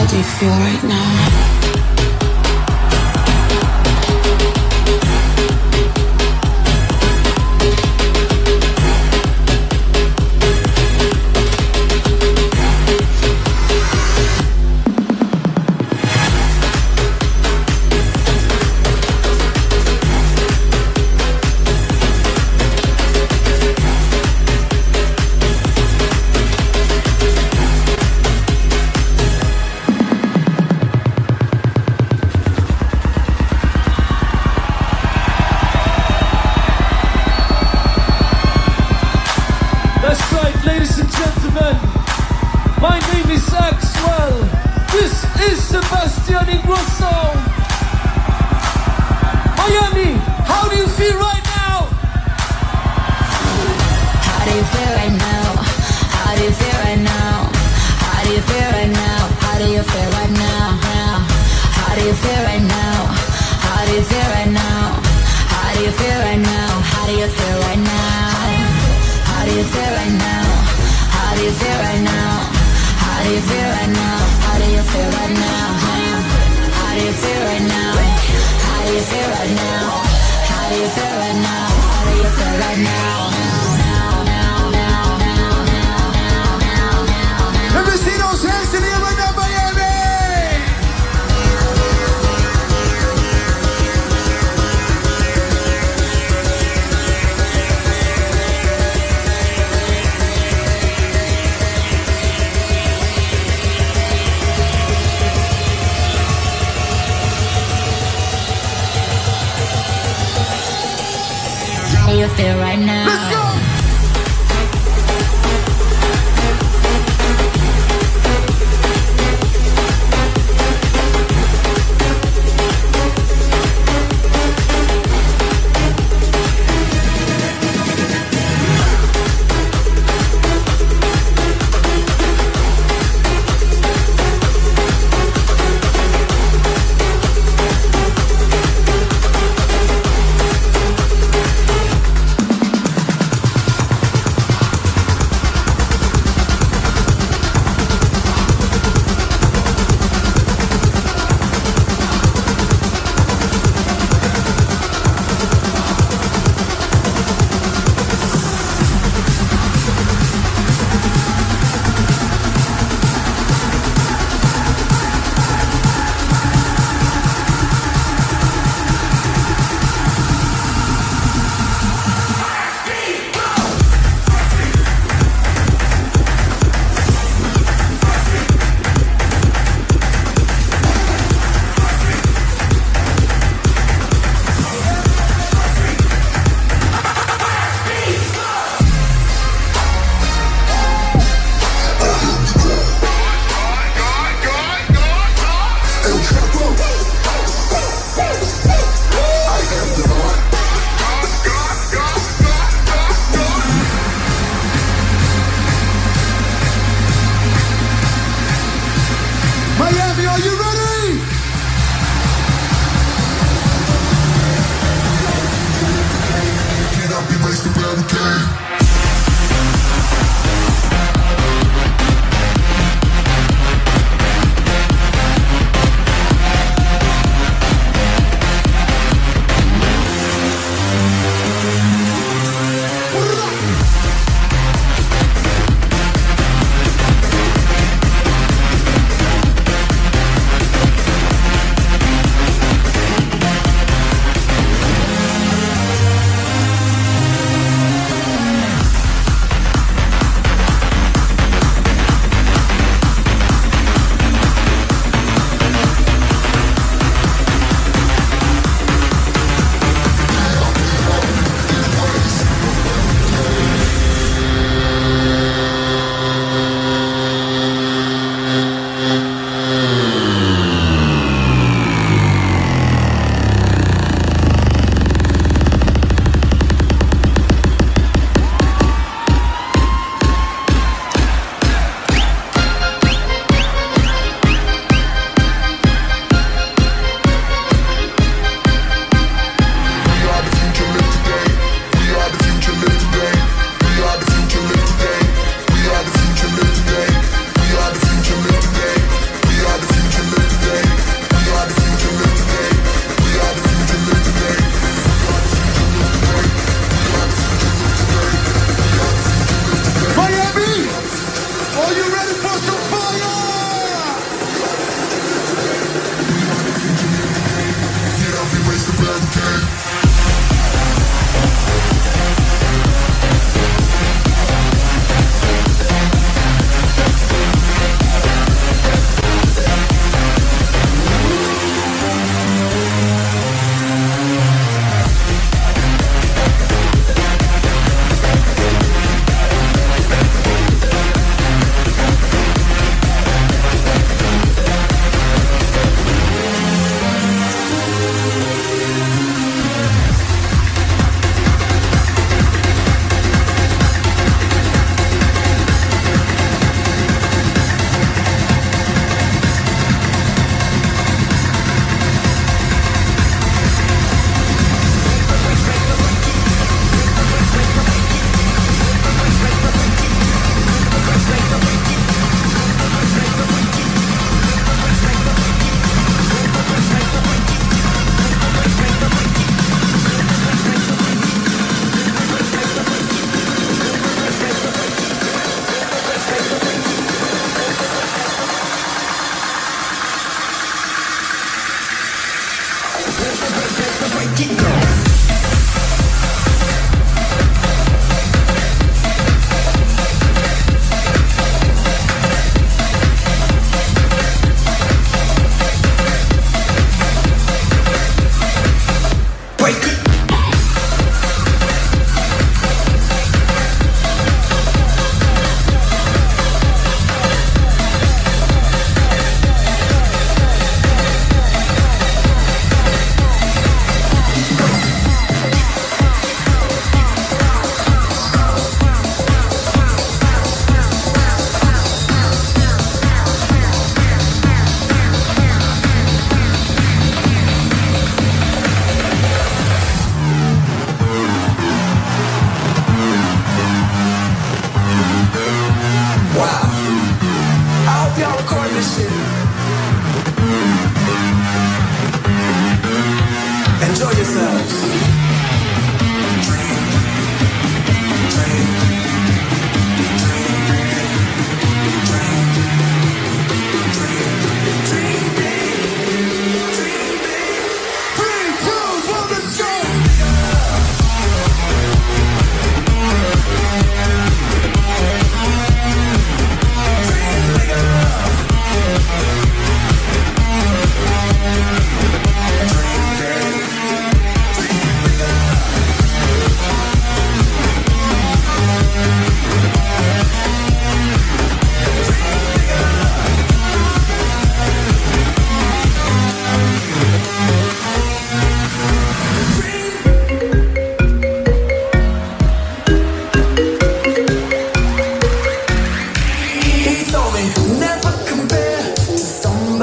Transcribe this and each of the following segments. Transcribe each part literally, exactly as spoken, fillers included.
do you feel right now?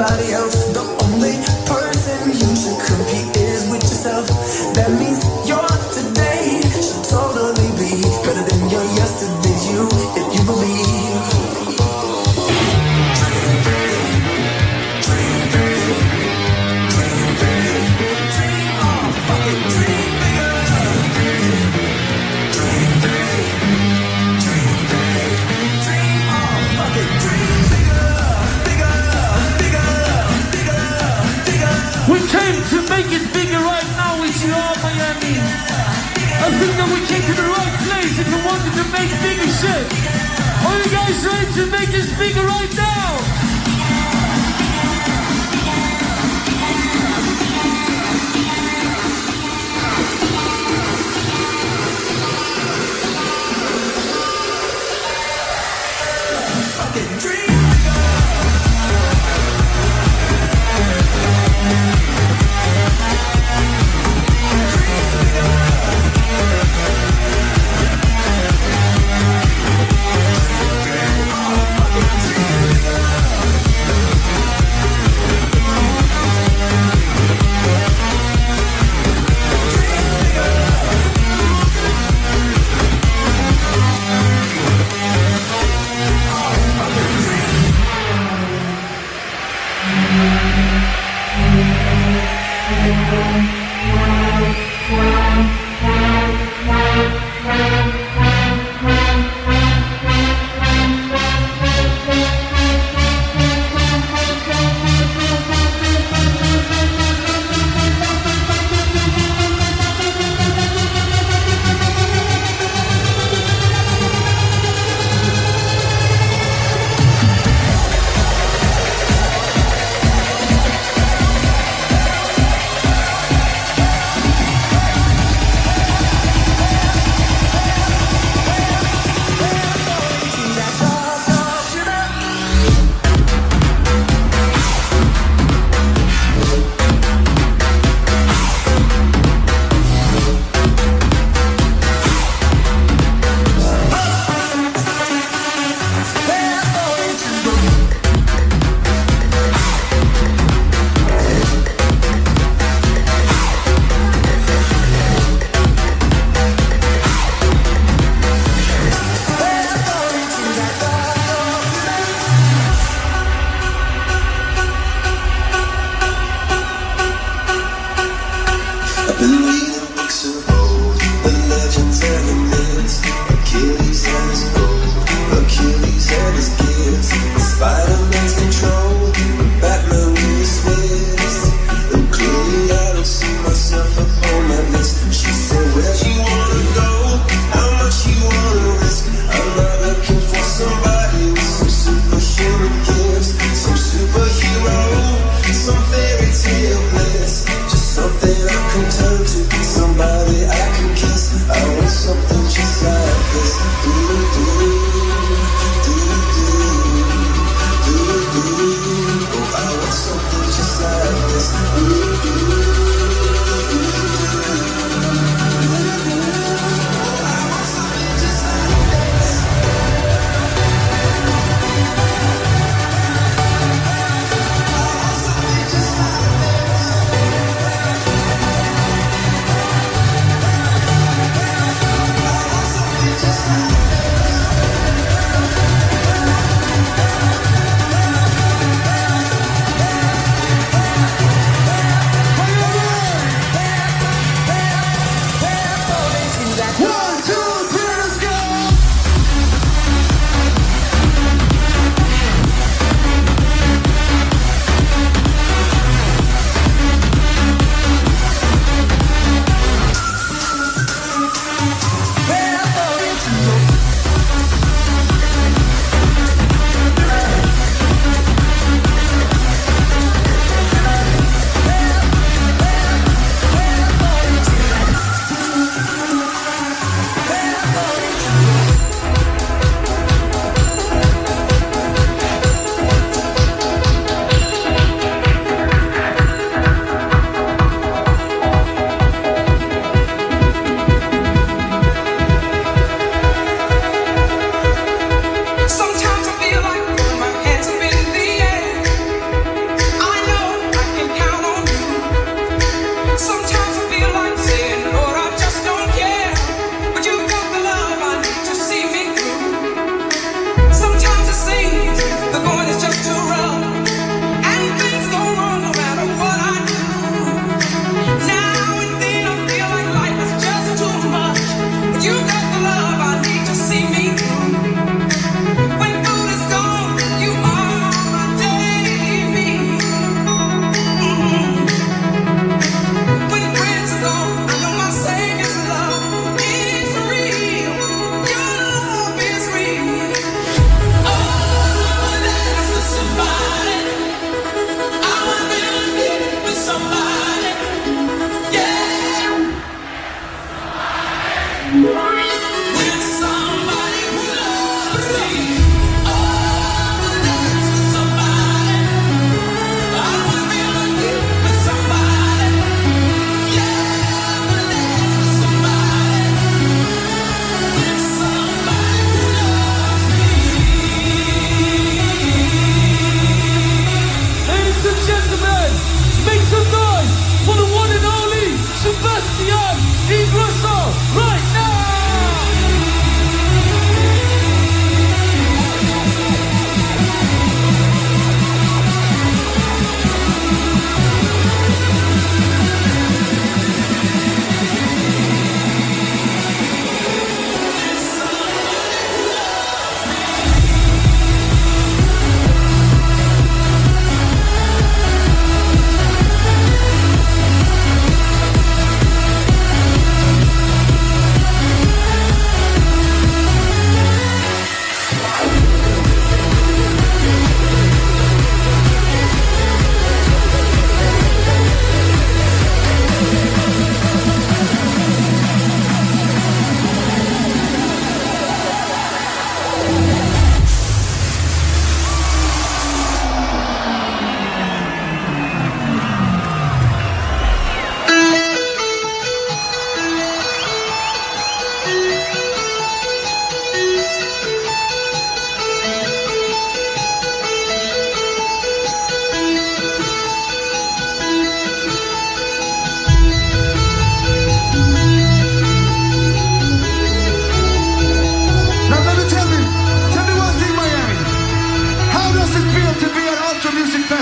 nobody else. The only person you should compete is with yourself. That means your today should totally be better than your yesterday. You, if you believe. Dream big, dream big, dream big, dream on, fucking dream bigger. Dream big, dream big, dream on, fucking dream bigger, bigger, bigger, bigger, bigger. We came to make it bigger right now. It's your Miami. I think that we came to the right place if you wanted to make bigger shit. Are you guys ready to make this bigger right now? Fucking dream.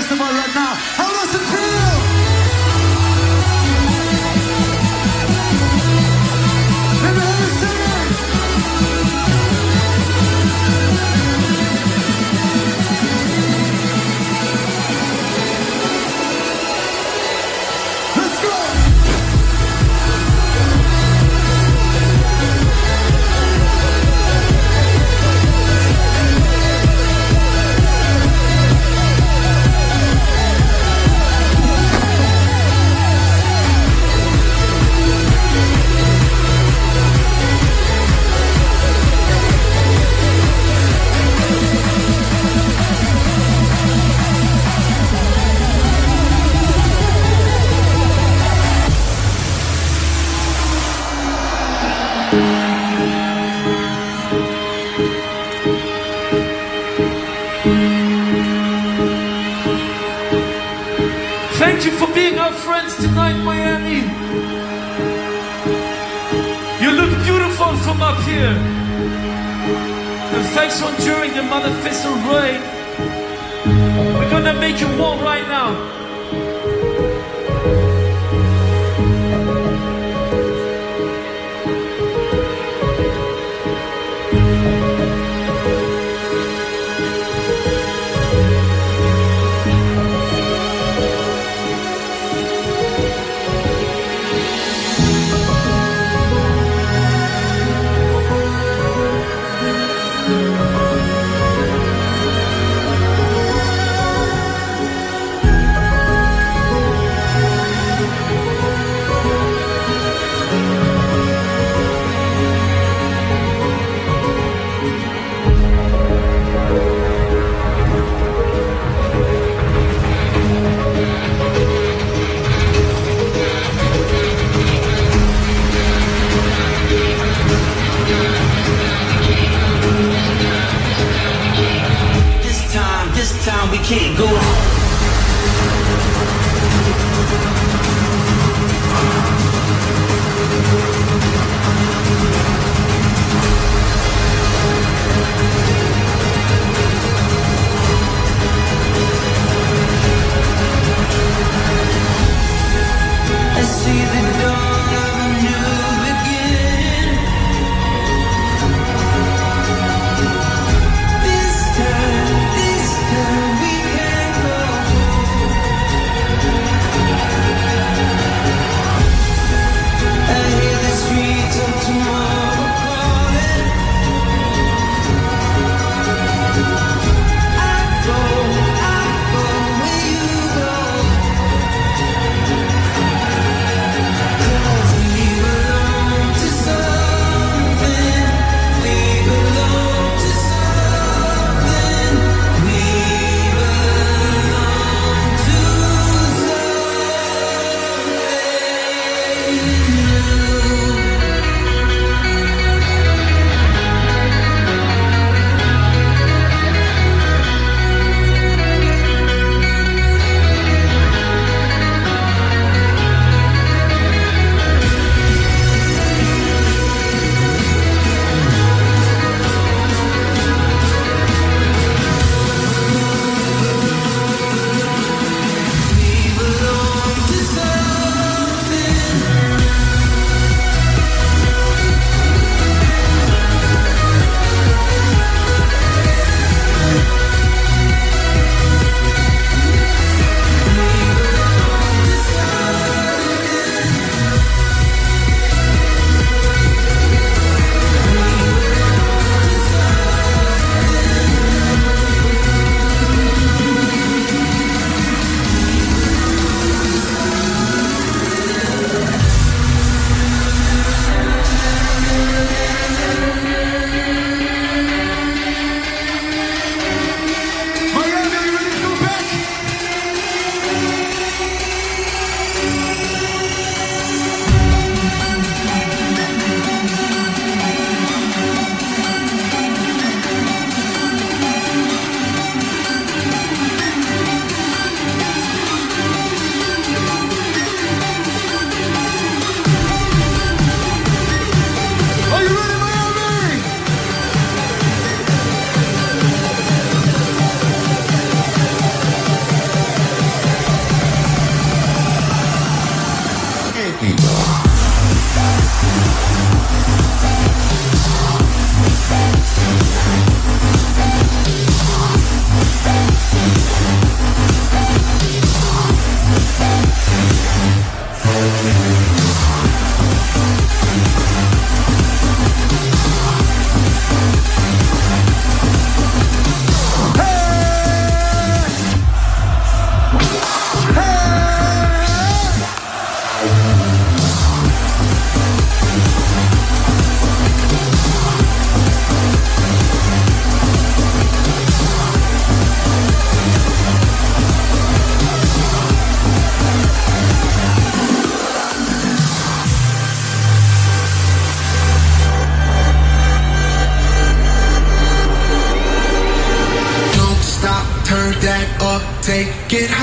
festival right now. How does it feel? Let me hear you sing it. Let's go. Thank you for being our friends tonight, Miami. You look beautiful from up here. And thanks for enduring the maleficent rain. We're gonna make you warm right now.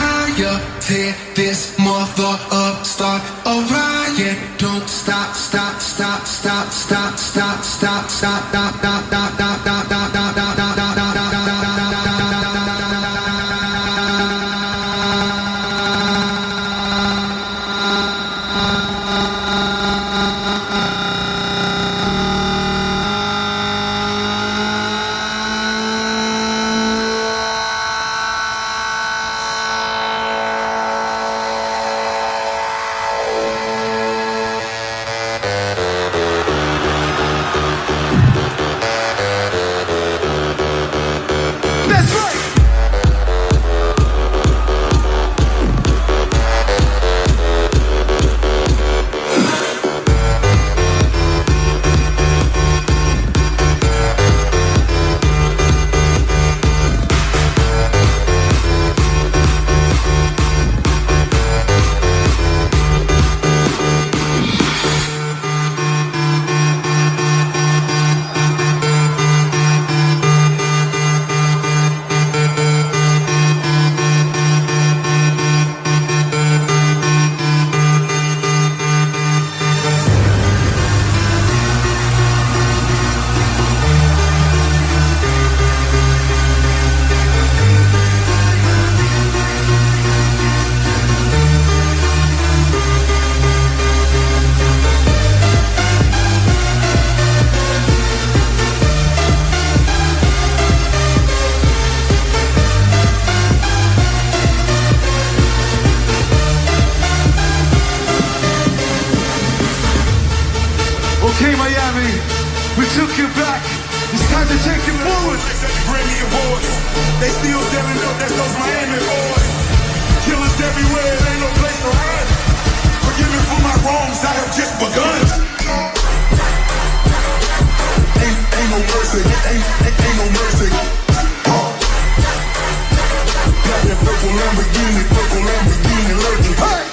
higher. Tear this mother up, start a riot. Don't stop, stop, stop, stop, stop, stop, stop, stop, stop, stop, stop, stop, stop, stop, stop, Okay, Miami, we took you back. It's time to take you forward. Grammy Awards, they still selling up. That's those Miami boys. Killers everywhere, it ain't no place to run. Forgive me for my wrongs, I have just begun. Ain't, ain't no mercy, ain't, ain't, ain't no mercy. Uh. Got that purple Lamborghini, purple Lamborghini lurking. Hey!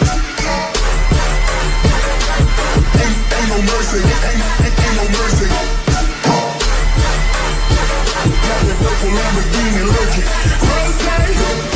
Ain't no mercy, ain't, ain't, ain't no mercy. Uh. Got that purple Lamborghini lurking. Rose!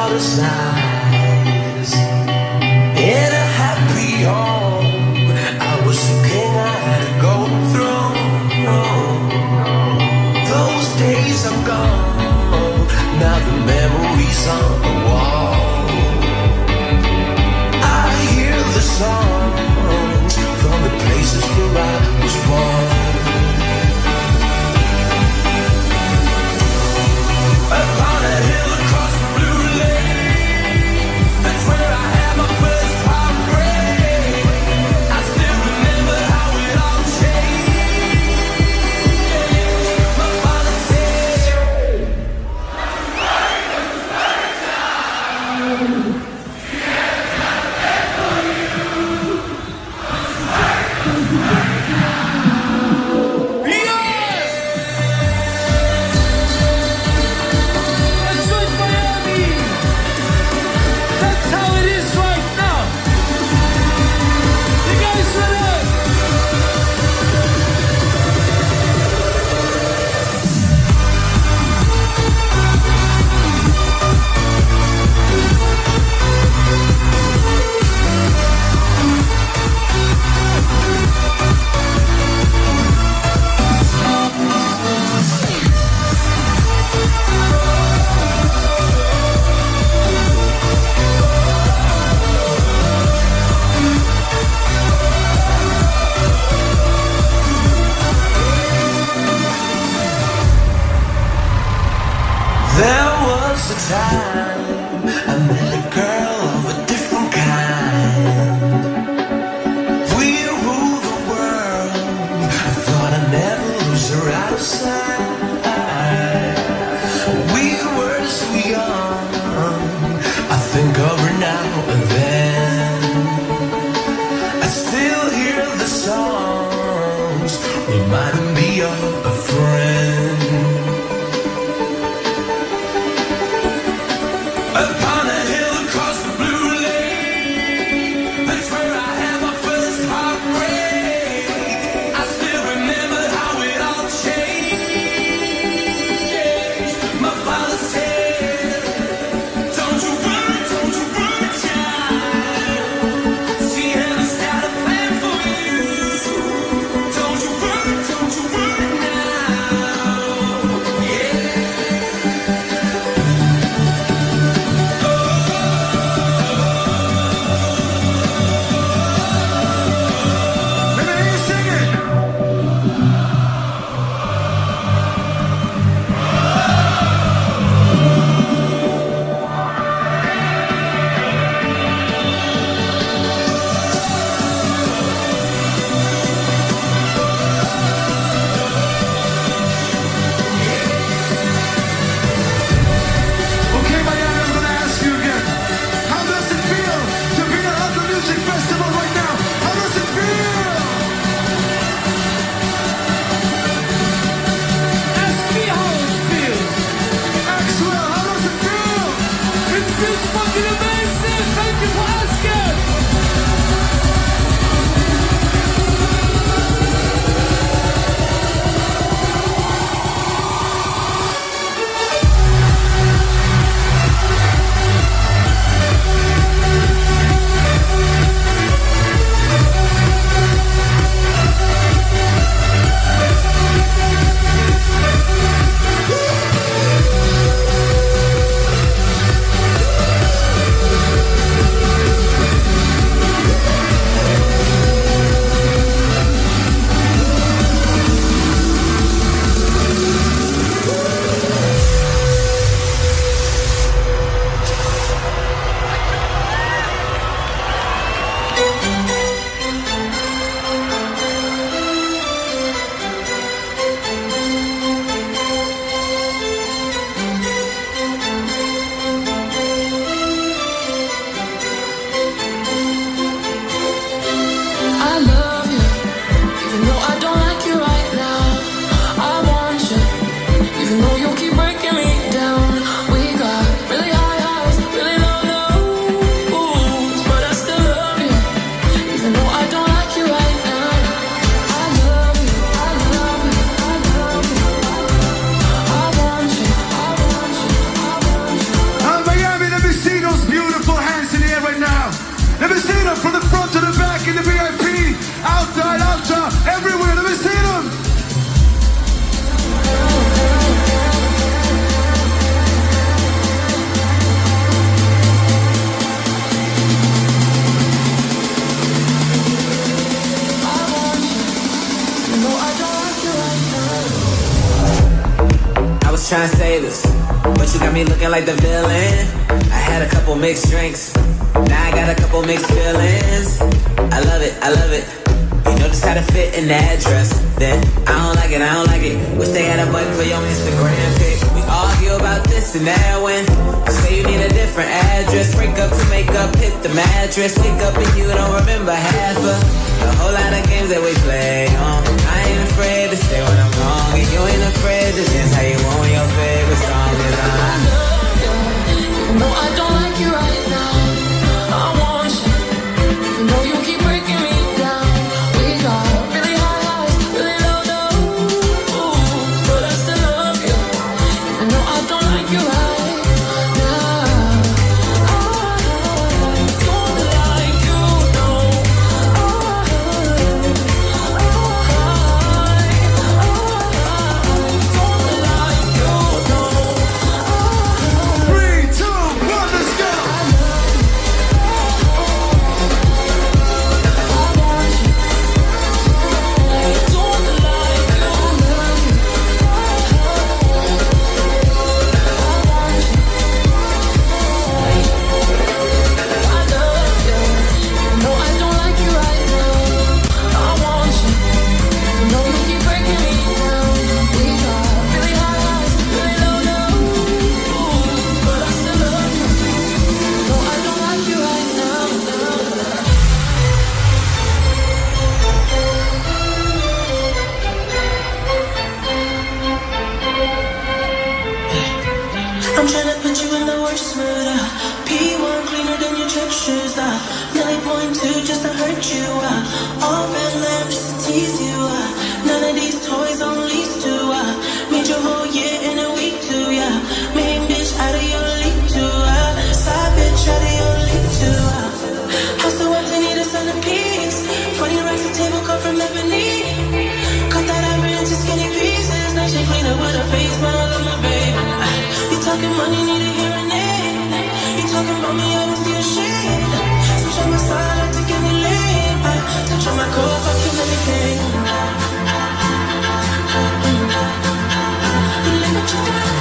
out of sight. In a happy home, I was the king I had to go through. Those days are gone, now the memories on the wall. I hear the songs from the places where I was born. Upon a hill across the blue lake, that's where I had my first heartbreak. I still remember how it all changed. My father said, That's right, Miami. That's how it is right now. You guys ready? there was a time I met a girl of a different kind. We ruled the world. I thought I'd never lose her out of sight. We were so young. I think of her now and then. I still hear the songs reminding me of a friend. Upon a hill across the blue lake, that's where I had my first heartbreak. I still remember how it all changed. was trying to save us, but you got me looking like the villain. I had a couple mixed drinks, now I got a couple mixed feelings. I love it, I love it. You know just how to fit in that dress. Then I don't like it, I don't like it. Wish they had a button for your Instagram pic. We argue about this and that when I say you need a different address. Break up to make up, hit the mattress. Wake up and you don't remember half of the whole lot of games that we play on. I ain't afraid to say when I'm wrong, and you ain't afraid to dance how you want your favorite song. And I love you, even though I don't like you right now. I want you, even though you keep breaking me down. We got really high highs, really low lows, but I still love you, even though I don't like you right now. I'm tryna put you in the worst mood, uh. P one cleaner than your church shoes, uh. Nelly point two just to hurt you, uh. All red lamp just to tease you, uh. None of these toys on lease to, uh. Made your whole year in a week too, yeah. Main bitch out of your league too, uh. Side bitch out of your league too, uh. House so empty, need a centerpiece. Twenty racks of table come from ebony. Cut that ivory into skinny pieces. Now she clean up with a face, smile on my baby. uh. You talking money, need a hearing aid. You talking about me, I don't see a shade. Switch on my side, I take any lane. I touch on my core, fuck you, anything. Look what you done.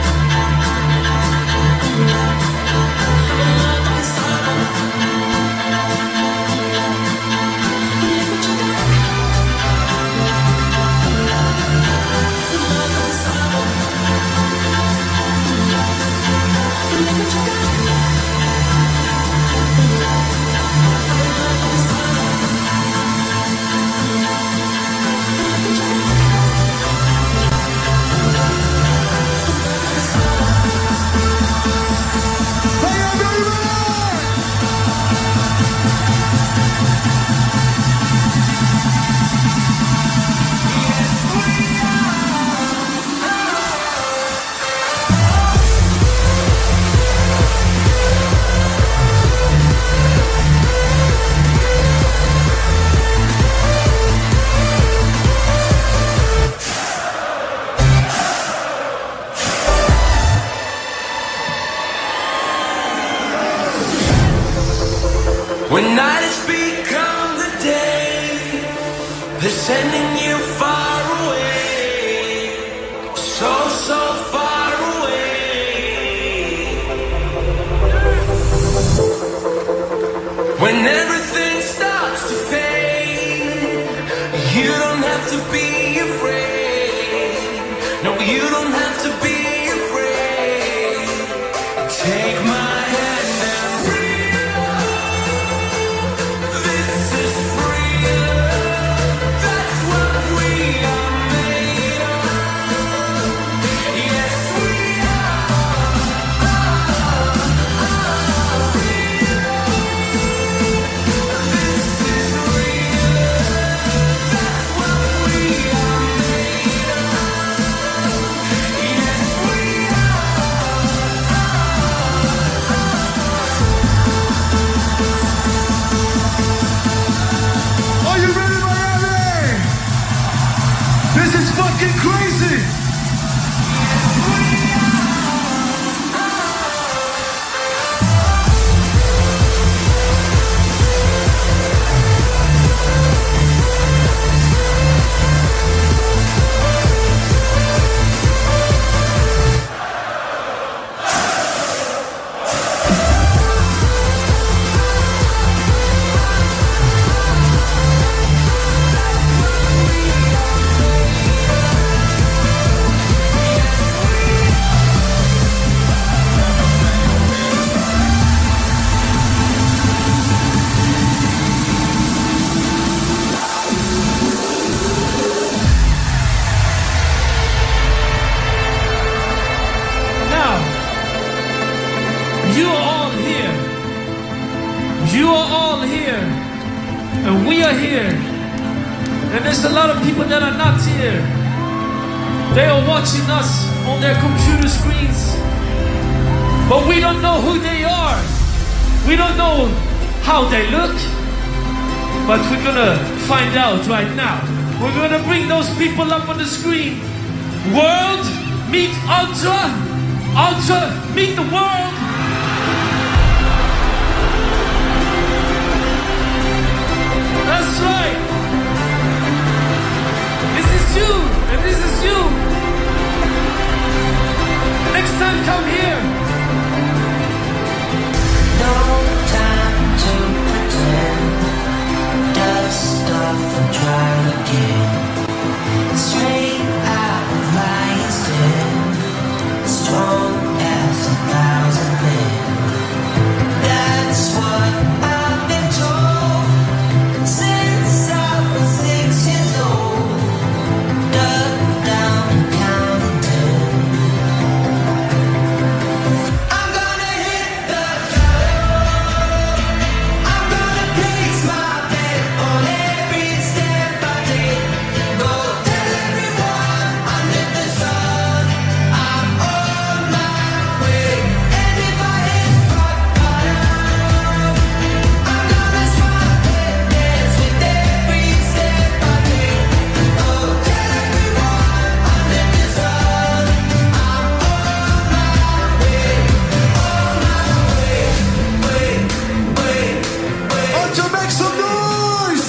When nights become the day, they're sending you far away, so, so far away. When everything starts to fade, you don't have to be afraid. No, you don't have to be afraid. Take my hand and are here. And there's a lot of people that are not here. They are watching us on their computer screens. But we don't know who they are. We don't know how they look. But we're gonna find out right now. We're gonna bring those people up on the screen. World meet Ultra. Ultra meet the world. That's right. This is you, and this is you. Next time, come here. No time to pretend. Dust off and try again. Straight out of lion's den. Strong as a thousand men. That's what I've been told since I was six years old. Dug down and counted ten. I'm gonna hit the ground. I'm gonna place my bet on every step I take. Go tell everyone under the sun I'm on my way. And if I hit rock bottom, I'm gonna smile and dance with every step I take. Go tell everyone under the sun I'm on my way, on my way, way, way, way. Ultra, make some noise!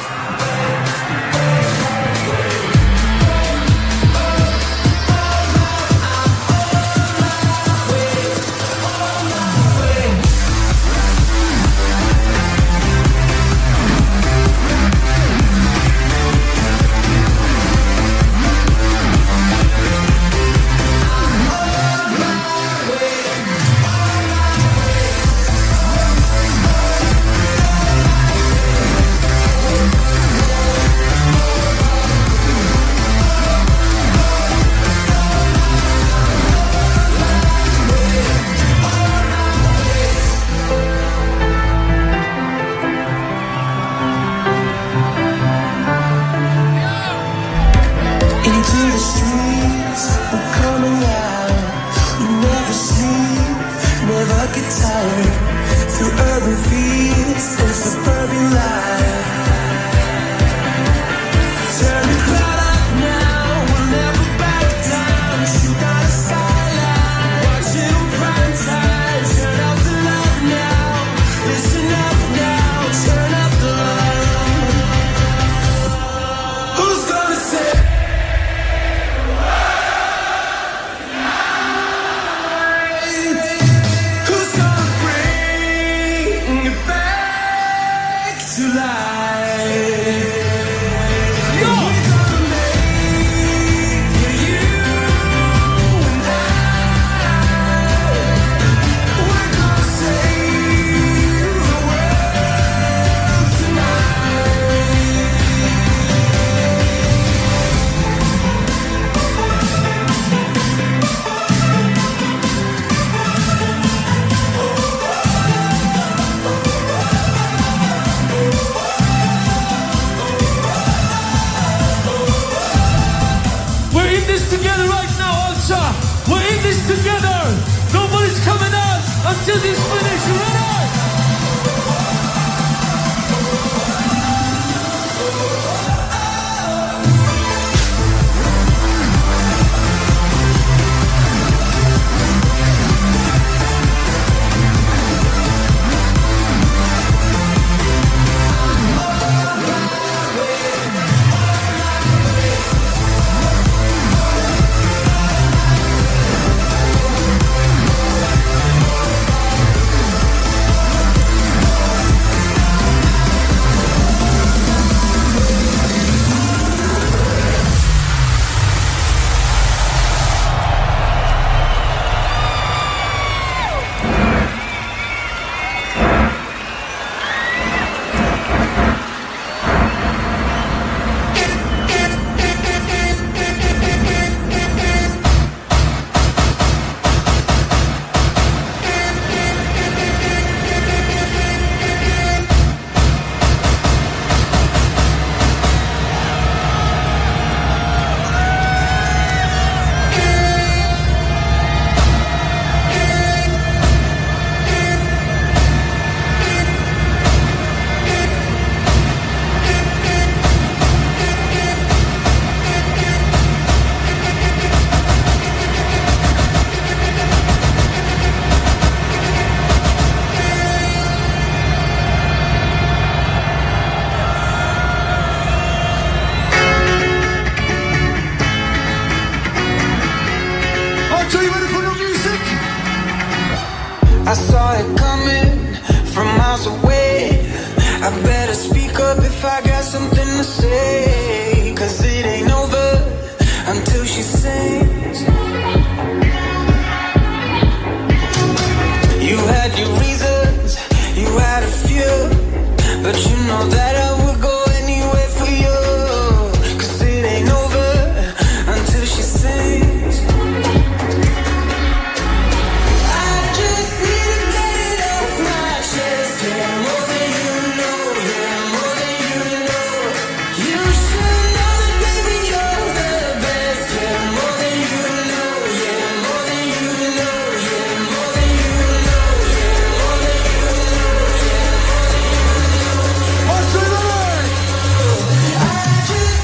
Into the streets, we're coming out. We never sleep, never get tired. Through urban fields and suburban life. Turn the crowd up now, we'll never back down. Shoot out a skyline, watch it on prime time. Turn up the love now, listen up now, turn up the love. Who's gonna say? Who's gonna bring it back to life? We're gonna make it, you and I. We're gonna save the world tonight. We're in this together right now, Ultra. We're in this together. Nobody's coming out until this finish. You ready? I saw it coming from miles away. I better speak up if I got something to say, 'cause it ain't over until she sings. You had your reasons, you had a few, but you know that I would go anywhere for you, 'cause it ain't over until she sings. I just need to get it off my chest. Yeah, more than you know, yeah, more than you know. You should know that, baby, you're the best. Yeah, more than you know, yeah, more than you know, yeah, more than you know, yeah, more than you know, yeah, more than you know. On to the right. I just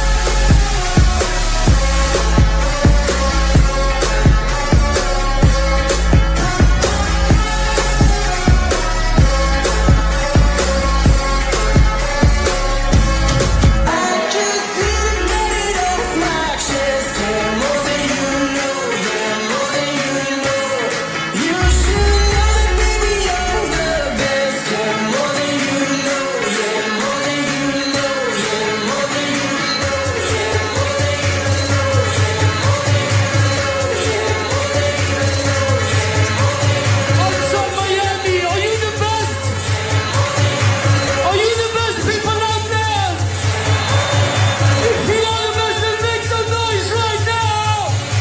I just need to get it off my chest. Yeah, more than you know, yeah, more than you know. You should know that, baby, you're the best. Yeah, more than you know, yeah, more than you know, yeah, more than you know, yeah, more than you know, yeah, more than you know, yeah, more than you know, yeah, more than you know. Outside Miami, are you the best? Are you the best people out there? If you are the best, then make some noise right now.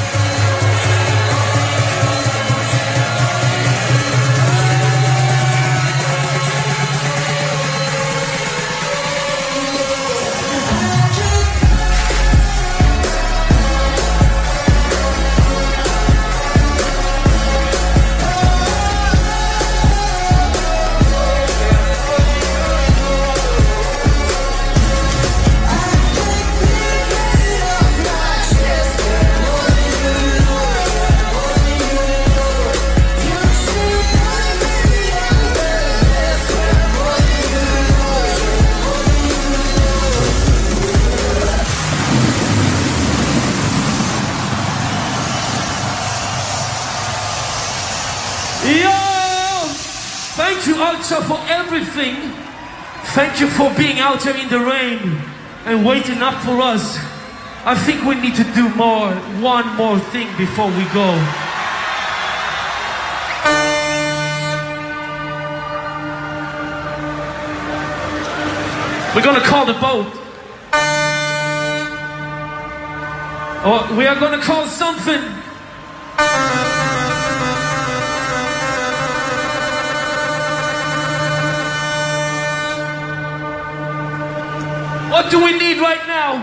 Yo! Thank you, Ultra, for everything. Thank you for being out here in the rain and waiting up for us. I think we need to do more, one more thing before we go. We're gonna call the boat. Or we are gonna call something. What do we need right now?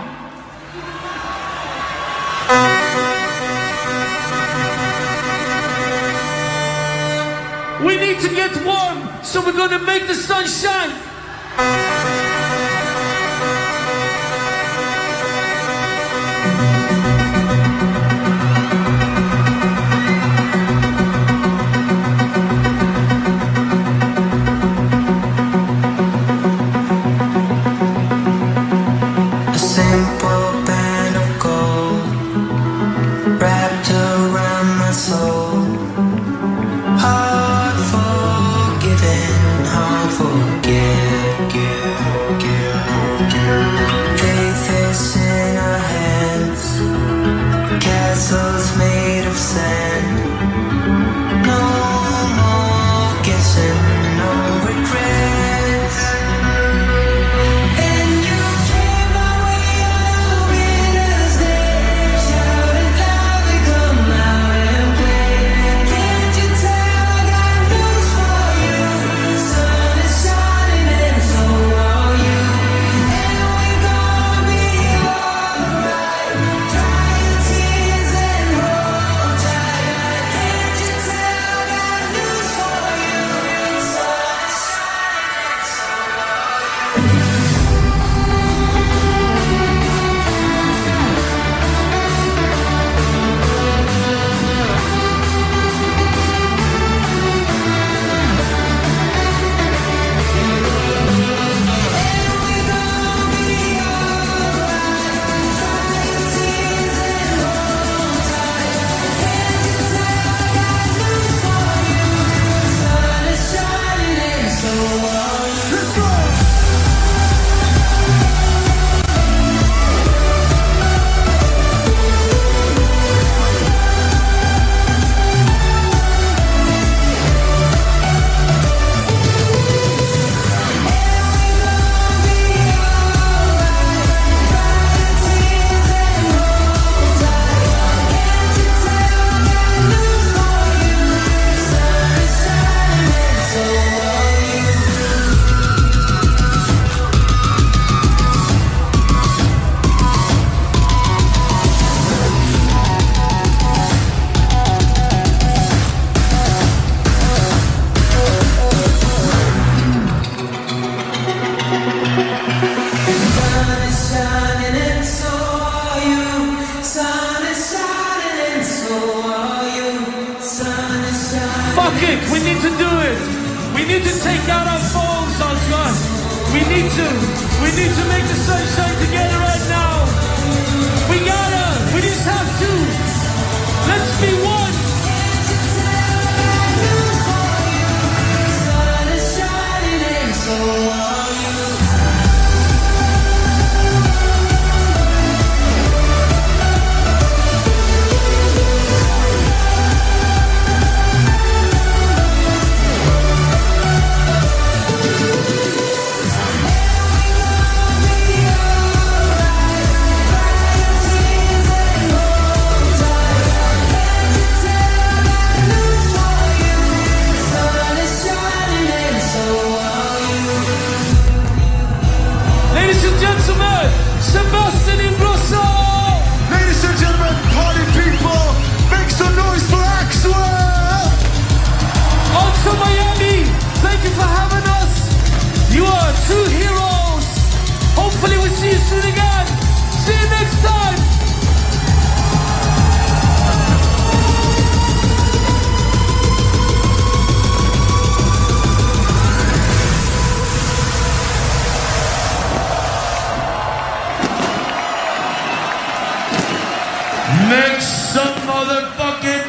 We need to get warm, so we're gonna make the sun shine. A simple band of gold wrapped around my soul. Hard forgiven, hard forget. Faith is in our hands, castles made of sand. No more guessing, no regrets. And you came my way out of Magic, we need to do it. We need to take out our phones, Oscar. We need to. We need to make the sunshine together right now. We gotta. We just have to. Let's be one. Sun is shining and so are you. Ladies and gentlemen, Sebastian Ingrosso! Ladies and gentlemen, party people, make some noise for Axwell! On to Miami, thank you for having us. You are two heroes. Hopefully we see you soon again. See you next time. Make some motherfucking